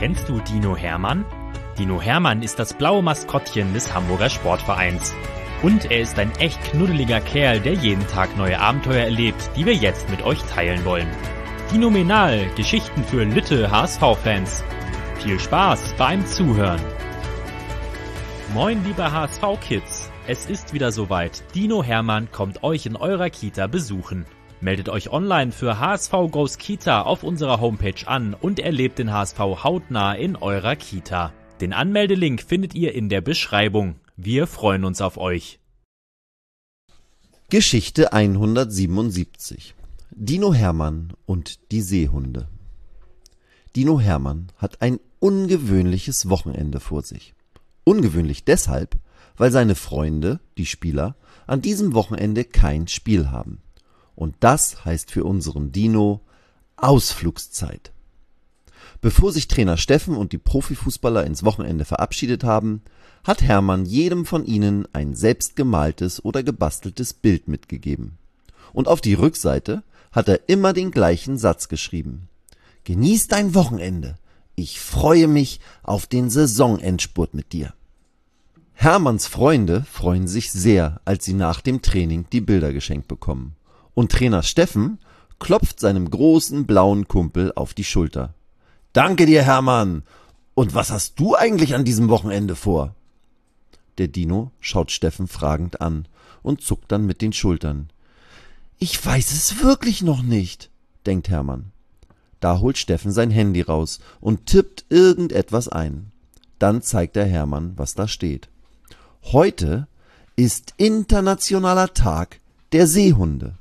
Kennst du Dino Hermann? Dino Hermann ist das blaue Maskottchen des Hamburger Sportvereins. Und er ist ein echt knuddeliger Kerl, der jeden Tag neue Abenteuer erlebt, die wir jetzt mit euch teilen wollen. Phänomenal, Geschichten für Lütte HSV-Fans. Viel Spaß beim Zuhören. Moin liebe HSV-Kids, es ist wieder soweit. Dino Hermann kommt euch in eurer Kita besuchen. Meldet euch online für HSV Goes Kita auf unserer Homepage an und erlebt den HSV hautnah in eurer Kita. Den Anmeldelink findet ihr in der Beschreibung. Wir freuen uns auf euch. Geschichte 177. Dino Hermann und die Seehunde. Dino Hermann hat ein ungewöhnliches Wochenende vor sich. Ungewöhnlich deshalb, weil seine Freunde, die Spieler, an diesem Wochenende kein Spiel haben. Und das heißt für unseren Dino Ausflugszeit. Bevor sich Trainer Steffen und die Profifußballer ins Wochenende verabschiedet haben, hat Hermann jedem von ihnen ein selbstgemaltes oder gebasteltes Bild mitgegeben. Und auf die Rückseite hat er immer den gleichen Satz geschrieben. Genieß dein Wochenende. Ich freue mich auf den Saisonendspurt mit dir. Hermanns Freunde freuen sich sehr, als sie nach dem Training die Bilder geschenkt bekommen. Und Trainer Steffen klopft seinem großen blauen Kumpel auf die Schulter. Danke dir, Hermann. Und was hast du eigentlich an diesem Wochenende vor? Der Dino schaut Steffen fragend an und zuckt dann mit den Schultern. Ich weiß es wirklich noch nicht, denkt Hermann. Da holt Steffen sein Handy raus und tippt irgendetwas ein. Dann zeigt er Hermann, was da steht. Heute ist internationaler Tag der Seehunde.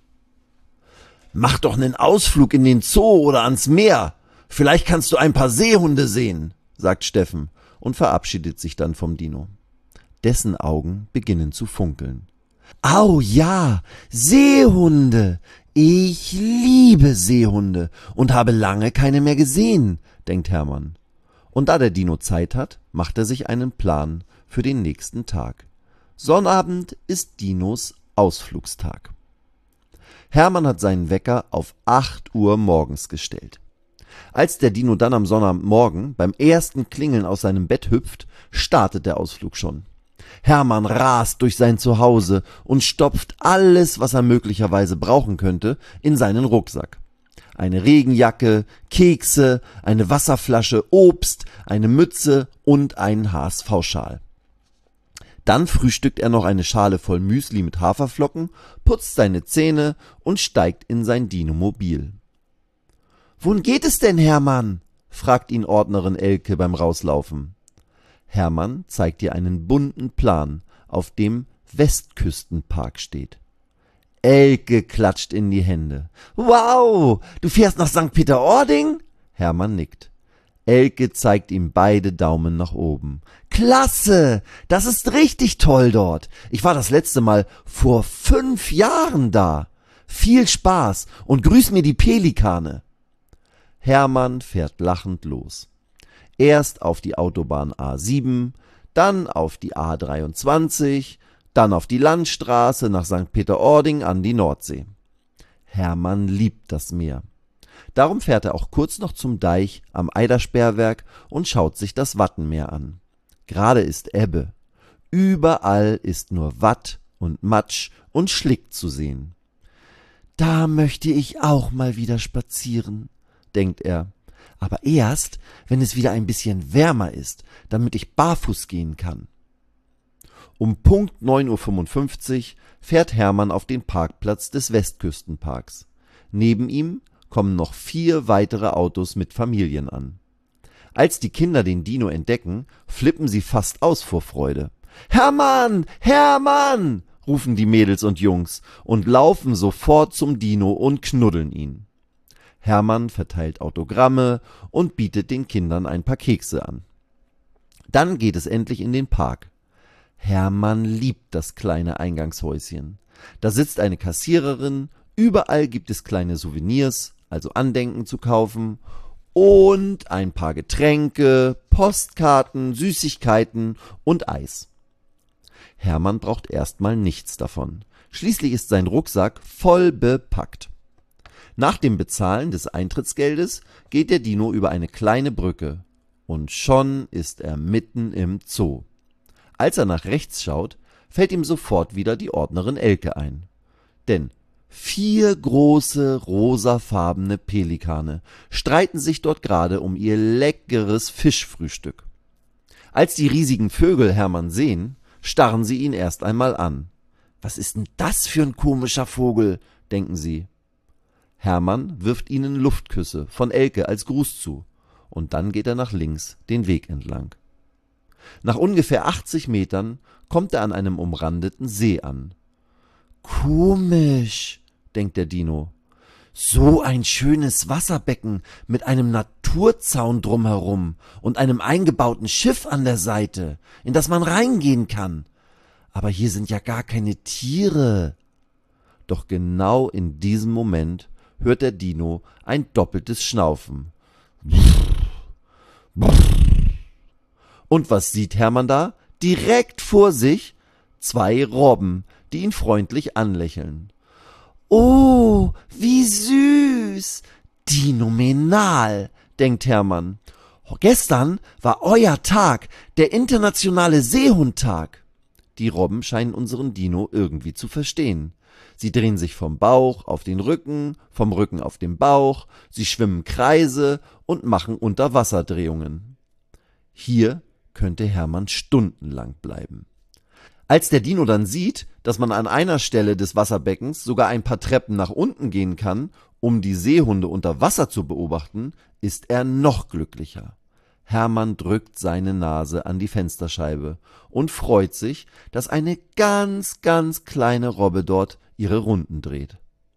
Mach doch nen Ausflug in den Zoo oder ans Meer. Vielleicht kannst du ein paar Seehunde sehen, sagt Steffen und verabschiedet sich dann vom Dino. Dessen Augen beginnen zu funkeln. Au ja, Seehunde. Ich liebe Seehunde und habe lange keine mehr gesehen, denkt Hermann. Und da der Dino Zeit hat, macht er sich einen Plan für den nächsten Tag. Sonnabend ist Dinos Ausflugstag. Hermann hat seinen Wecker auf 8 Uhr morgens gestellt. Als der Dino dann am Sonnabendmorgen beim ersten Klingeln aus seinem Bett hüpft, startet der Ausflug schon. Hermann rast durch sein Zuhause und stopft alles, was er möglicherweise brauchen könnte, in seinen Rucksack. Eine Regenjacke, Kekse, eine Wasserflasche, Obst, eine Mütze und einen HSV-Schal. Dann frühstückt er noch eine Schale voll Müsli mit Haferflocken, putzt seine Zähne und steigt in sein Dino-Mobil. »Wohin geht es denn, Hermann?« fragt ihn Ordnerin Elke beim Rauslaufen. Hermann zeigt ihr einen bunten Plan, auf dem Westküstenpark steht. Elke klatscht in die Hände. »Wow, du fährst nach St. Peter-Ording?« Hermann nickt. Elke zeigt ihm beide Daumen nach oben. »Klasse, das ist richtig toll dort. Ich war das letzte Mal vor 5 Jahren da. Viel Spaß und grüß mir die Pelikane.« Hermann fährt lachend los. Erst auf die Autobahn A7, dann auf die A23, dann auf die Landstraße nach St. Peter-Ording an die Nordsee. Hermann liebt das Meer. Darum fährt er auch kurz noch zum Deich am Eidersperrwerk und schaut sich das Wattenmeer an. Gerade ist Ebbe. Überall ist nur Watt und Matsch und Schlick zu sehen. Da möchte ich auch mal wieder spazieren, denkt er. Aber erst, wenn es wieder ein bisschen wärmer ist, damit ich barfuß gehen kann. Um Punkt 9:55 Uhr fährt Hermann auf den Parkplatz des Westküstenparks. Neben ihm kommen noch 4 weitere Autos mit Familien an. Als die Kinder den Dino entdecken, flippen sie fast aus vor Freude. »Hermann! Hermann!« rufen die Mädels und Jungs und laufen sofort zum Dino und knuddeln ihn. Hermann verteilt Autogramme und bietet den Kindern ein paar Kekse an. Dann geht es endlich in den Park. Hermann liebt das kleine Eingangshäuschen. Da sitzt eine Kassiererin, überall gibt es kleine Souvenirs, also Andenken zu kaufen, und ein paar Getränke, Postkarten, Süßigkeiten und Eis. Hermann braucht erstmal nichts davon. Schließlich ist sein Rucksack voll bepackt. Nach dem Bezahlen des Eintrittsgeldes geht der Dino über eine kleine Brücke Und schon ist er mitten im Zoo. Als er nach rechts schaut, fällt ihm sofort wieder die Ordnerin Elke ein. Denn 4 große rosafarbene Pelikane streiten sich dort gerade um ihr leckeres Fischfrühstück. Als die riesigen Vögel Hermann sehen, starren sie ihn erst einmal an. »Was ist denn das für ein komischer Vogel?« denken sie. Hermann wirft ihnen Luftküsse von Elke als Gruß zu, und dann geht er nach links den Weg entlang. Nach ungefähr 80 Metern kommt er an einem umrandeten See an. »Komisch«, denkt der Dino. »So ein schönes Wasserbecken mit einem Naturzaun drumherum und einem eingebauten Schiff an der Seite, in das man reingehen kann. Aber hier sind ja gar keine Tiere.« Doch genau in diesem Moment hört der Dino ein doppeltes Schnaufen. Und was sieht Hermann da? Direkt vor sich 2 Robben, die ihn freundlich anlächeln. »Oh, wie süß! Dinomenal«, denkt Hermann. »Gestern war euer Tag, der internationale Seehundtag.« Die Robben scheinen unseren Dino irgendwie zu verstehen. Sie drehen sich vom Bauch auf den Rücken, vom Rücken auf den Bauch, sie schwimmen Kreise und machen Unterwasserdrehungen. Hier könnte Hermann stundenlang bleiben. Als der Dino dann sieht, dass man an einer Stelle des Wasserbeckens sogar ein paar Treppen nach unten gehen kann, um die Seehunde unter Wasser zu beobachten, ist er noch glücklicher. Hermann drückt seine Nase an die Fensterscheibe und freut sich, dass eine ganz, ganz kleine Robbe dort ihre Runden dreht.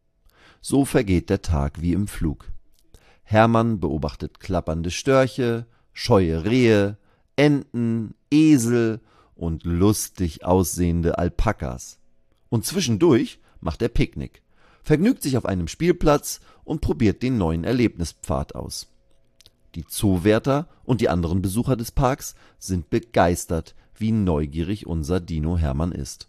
So vergeht der Tag wie im Flug. Hermann beobachtet klappernde Störche, scheue Rehe, Enten, Esel und lustig aussehende Alpakas. Und zwischendurch macht er Picknick, vergnügt sich auf einem Spielplatz und probiert den neuen Erlebnispfad aus. Die Zoowärter und die anderen Besucher des Parks sind begeistert, wie neugierig unser Dino Hermann ist.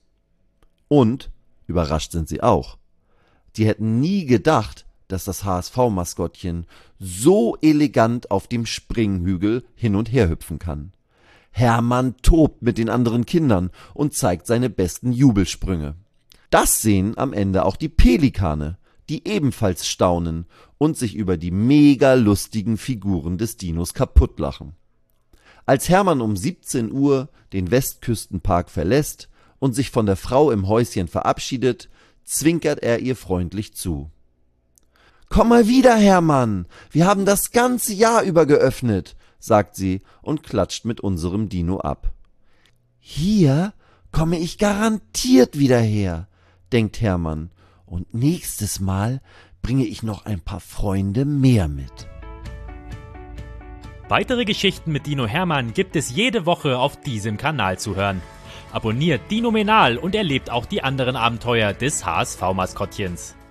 Und überrascht sind sie auch. Die hätten nie gedacht, dass das HSV-Maskottchen so elegant auf dem Springhügel hin und her hüpfen kann. Hermann tobt mit den anderen Kindern und zeigt seine besten Jubelsprünge. Das sehen am Ende auch die Pelikane, die ebenfalls staunen und sich über die mega lustigen Figuren des Dinos kaputtlachen. Als Hermann um 17 Uhr den Westküstenpark verlässt und sich von der Frau im Häuschen verabschiedet, zwinkert er ihr freundlich zu. »Komm mal wieder, Hermann, wir haben das ganze Jahr über geöffnet«, sagt sie und klatscht mit unserem Dino ab. »Hier komme ich garantiert wieder her«, denkt Hermann, »und nächstes Mal bringe ich noch ein paar Freunde mehr mit.« Weitere Geschichten mit Dino Hermann gibt es jede Woche auf diesem Kanal zu hören. Abonniert Dinomenal und erlebt auch die anderen Abenteuer des HSV-Maskottchens.